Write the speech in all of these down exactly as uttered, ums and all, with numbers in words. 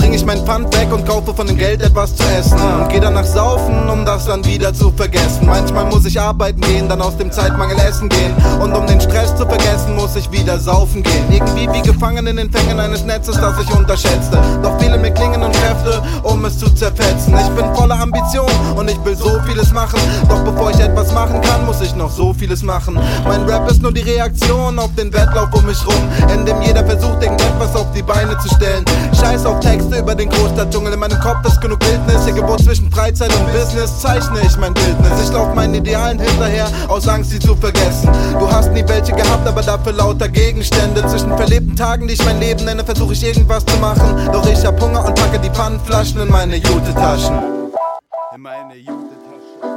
bring ich mein Pfand weg und kaufe von dem Geld etwas zu essen und geh danach saufen, um das dann wieder zu vergessen. Manchmal muss ich arbeiten gehen, dann aus dem Zeitmangel essen gehen, und um den Stress zu vergessen, muss ich wieder saufen gehen. Irgendwie wie gefangen in den Fängen eines Netzes, das ich unterschätzte. Doch viele mir Klingen und Kräfte, um es zu zerfetzen. Ich bin voller Ambition und ich will so vieles machen, doch bevor ich etwas machen kann, muss ich noch so vieles machen. Mein Rap ist nur die Reaktion auf den Wettlauf um mich rum, in dem jeder versucht, irgendetwas auf die Beine zu stellen. Scheiß auf Texte über den Großstadtdschungel, in meinem Kopf ist genug Bildnis. Hier Geburt zwischen Freizeit und Business, zeichne ich mein Bildnis. Ich lauf meinen Idealen hinterher, aus Angst sie zu vergessen. Du hast nie welche gehabt, aber dafür lauter Gegenstände. Zwischen verlebten Tagen, die ich mein Leben nenne, versuche ich irgendwas zu machen. Doch ich hab Hunger und packe die Pfandflaschen in meine Jute-Taschen. In meine Jute-Taschen.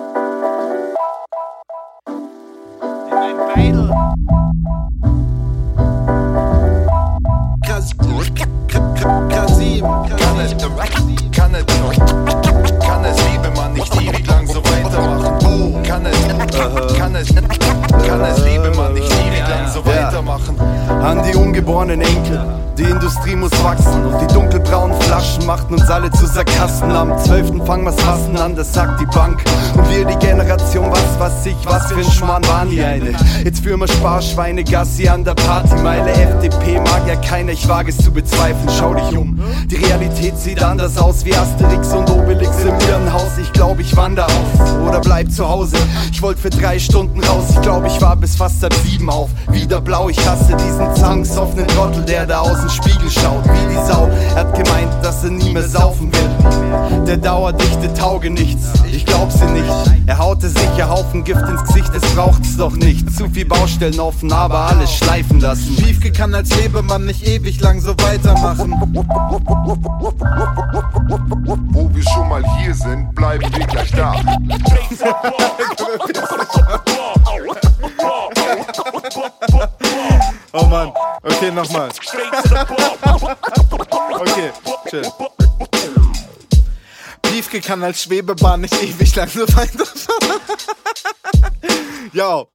In mein Beidel. Kasim, kann es, kann es, kann es, liebe Mann, nicht ewig lang so weitermachen. Kann es, kann es, kann es, liebe Mann, nicht ewig lang so weitermachen. An die ungeborenen Enkel, die Industrie muss wachsen und die dunkelbraunen Flaschen machten uns alle zu Sarkasten. Am zwölften fangen wir's fassen an, das sagt die Bank. Und wir die Generation, was was ich, was für ein Schmarrn waren die eine. Jetzt führen wir Sparschweine Gassi an der Partymeile. F D P mag ja keiner, ich wage es zu bezweifeln, schau dich um. Die Realität sieht anders aus wie Asterix und Obelix im Irrenhaus. Ich glaub, ich wander aus oder bleib zu Hause. Ich wollte für drei Stunden raus, ich glaub, ich war bis fast halb sieben auf. Wieder blau, ich hasse diesen zangsoffenen Trottel, der da aus dem Spiegel schaut wie die Sau. Er hat gemeint, dass er nie mehr saufen will. Der dauerdichte Taugenichts, ich glaub sie nicht. Er haute sich ein Haufen Gift ins Gesicht, es braucht's doch nicht. Zu viel Baustellen offen, aber alles schleifen lassen. Piefke kann als Lebemann nicht ewig lang so weitermachen. Wo wir schon mal hier sind, bleiben wir gleich da. Oh Mann, okay, nochmal. Okay, chill. Piefke kann als Schwebebahn nicht ewig lang so weiterfahren. Yo.